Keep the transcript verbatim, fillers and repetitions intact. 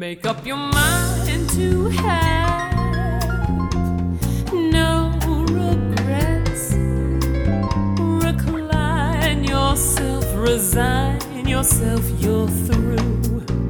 Make up your mind to have no regrets. Recline yourself, resign yourself, you're through.